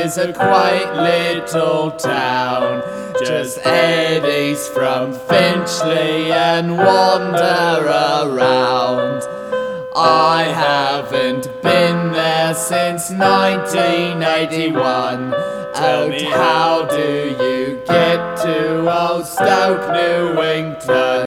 is a quaint little town, just head east from Finchley and wander around. I haven't been there since 1981. Tell me, how do you get to Old Stoke Newington?